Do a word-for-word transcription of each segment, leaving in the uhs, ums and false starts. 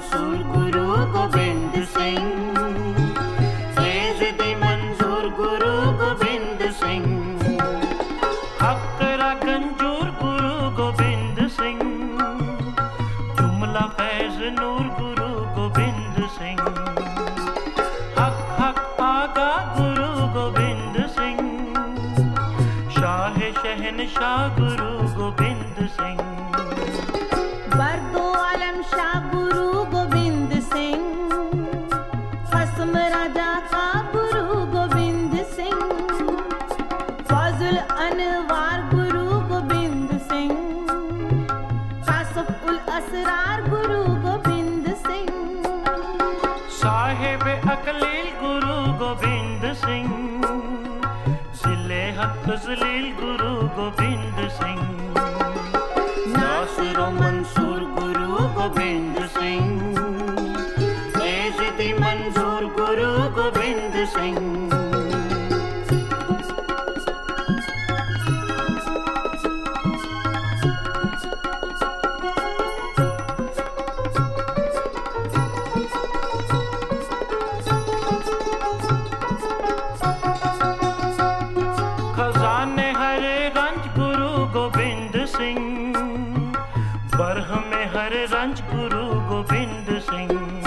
मंसूर गुरु गोबिंद सिंह, एज़िद मंजूर गुरु गोबिंद सिंह, हकरा गंजूर गुरु गोबिंद सिंह, जुमला फैज नूर गुरु गोबिंद सिंह, हक हक आगा गुरु गोबिंद सिंह, शाह शहनशाह गुरु गोबिंद सिंह, बरदो आलम शाह गुरु गोबिंद सिंह, कसम राजा का गुरु गोबिंद सिंह, फजल अनवार गुरु गोबिंद सिंह, कासफ उल असरार गुरु गोबिंद सिंह, साहिब अकलील गुरु गोबिंद सिंह, जिले हक जलील गुरु गोबिंद सिंह, नासिर मंसूर गुरु गोबिंद सिंह, एज़िद मंजूर गुरु गोबिंद सिंह, खजाने हरे रंज गुरु गोबिंद सिंह, बरहम हर रंज गुरु गोबिंद सिंह,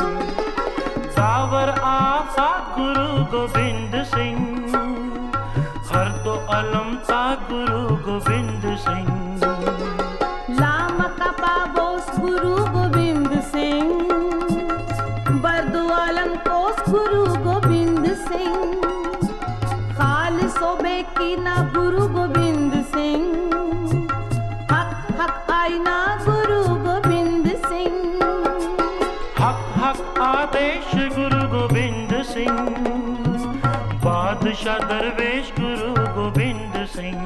दावर आफा गुरु गोबिंद सिंह, हर दो अलम ता गुरु गोबिंद सिंह, लाम कपा बोस गुरु गोबिंद सिंह, बरदो आलम कोस गुरु गोबिंद सिंह, खालिसो बेकीना गुरु गोबिंद सिंह, हक हक आईना गुरु गोबिंद सिंह, हक हक आदेश गुरु गोबिंद सिंह, बादशाह दरवेश गुरु गोबिंद सिंह,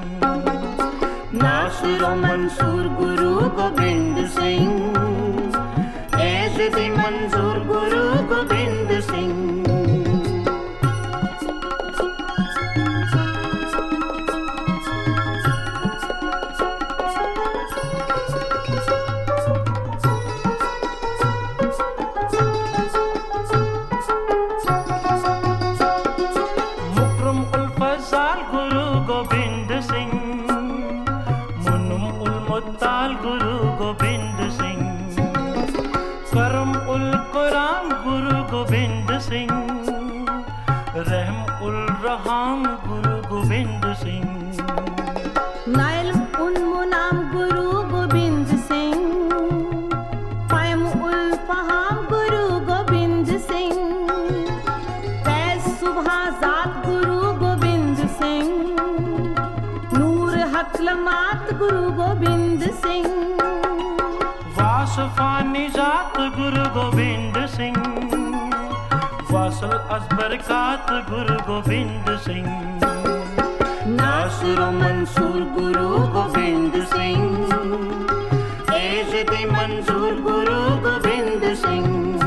नासिर मंसूर गुरु गोबिंद सिंह, एज़िद मंजूर गुरु गोबिंद सिंह, मुकरम उल फज़ाल गुरु गोबिंद सिंह, मुनम उल मुत्ताल गुरु गोबिंद सिंह, करम उल कुरान गुरु गोबिंद सिंह, रहम उल रहाम गुरु गोबिंद सिंह, नाइल उन मुनाम गुरु गोबिंद सिंह, फैम उल फहाम गुरु गोबिंद सिंह, फैज सुबह जात गुरु गोबिंद सिंह, नूर हकलमात गुरु गोबिंद सिंह, वासफानी जात गुरु गोबिंद सिंह, वासल अजबरकात गुरु गोबिंद सिंह, नासिर मंसूर गुरु गोबिंद सिंह, एज़िद मंजूर गुरु गोबिंद सिंह,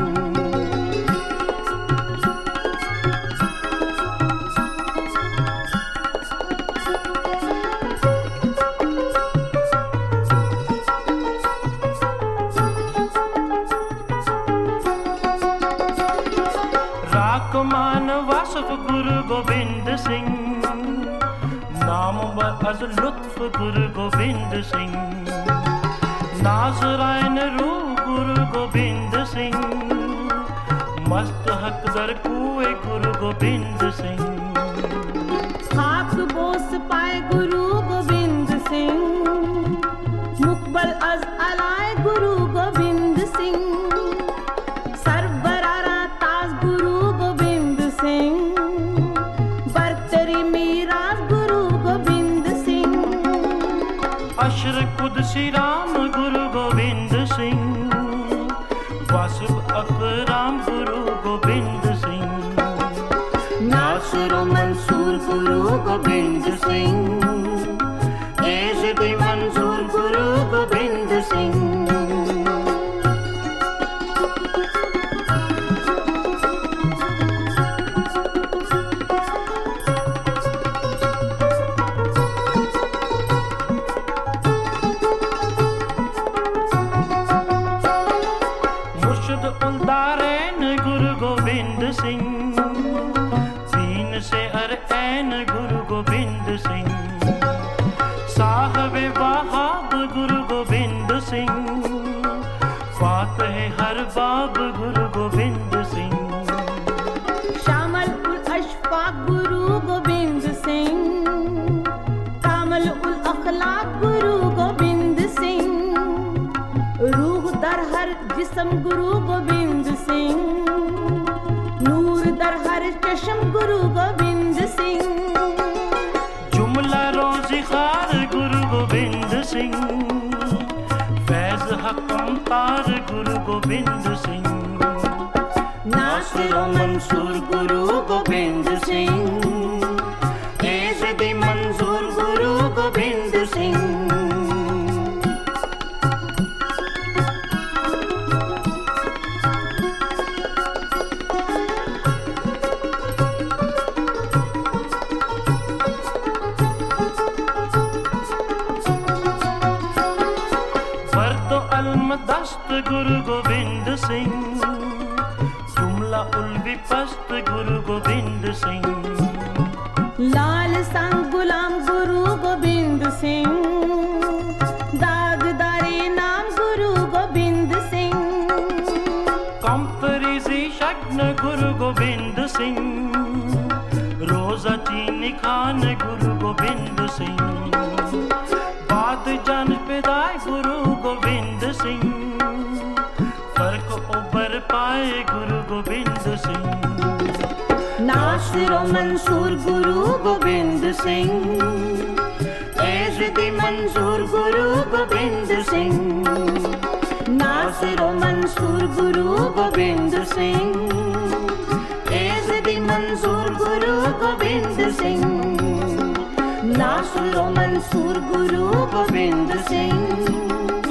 राकमान वासफ गुरु गोबिंद सिंह, नाम बअज़ लुत्फ गुरु गोबिंद सिंह, नाज़राइन रूह गुरु गोबिंद सिंह, मस्त हक दर कुए गुरु गोबिंद सिंह, खाक बोस पाए गुरु गोबिंद सिंह, मुकबल अज अलाए गुरु गोबिंद सिंह, सरबरारा ताज गुरु गोबिंद सिंह, बरतरी मीराज गुरु गोबिंद सिंह, अशर कुदसी राम गुरु गोबिंद सिंह, वासिफ अकराम गुरु गोबिंद सिंह, नासिर मंसूर गुरु गोबिंद सिंह, एज़िद मंजूर गुरु गोबिंद सिंह, सिंह, साहबे वहाब गुरु गोबिंद सिंह, फातह हर बाब गुरु गोबिंद सिंह, शामल उल अशफाक गुरु गोबिंद सिंह, कामल उल अखलाक गुरु गोबिंद सिंह, रूह दर हर जिस्म गुरु गोबिंद सिंह, नूर दर हर चश्म गुरु गोबिंद सिंह, जुमला रोज़ी खार गुरु गोबिंद सिंह, फैज़ हक़म तार गुरु गोबिंद सिंह, नासिर व मंसूर गुरु गोबिंद सिंह, एज़दी मंजूर गुरु गोबिंद सिंह, बर्दो अलमदस्त गुरु गोबिंद सिंह, जुमला उल विपस्त गुरु गोबिंद सिंह, लाल संग गुलाम गुरु गोबिंद सिंह, दागदारे नाम गुरु गोबिंद सिंह, कंपरीजी शग्न गुरु गोबिंद सिंह, रोजा चीनी खान गुरु गोबिंद सिंह, बाद जान पिदाय गुरु गोबिंद सिंह, फर्क उबर पाए गुरु गोबिंद सिंह, नासिर व मंसूर गुरु गोबिंद सिंह, एज़दी मंजूर गुरु गोबिंद सिंह, नासिर व मंसूर गुरु गोबिंद सिंह, एज़दी मंजूर गुरु गोबिंद सिंह, नासिर व मंसूर गुरु गोबिंद सिंह।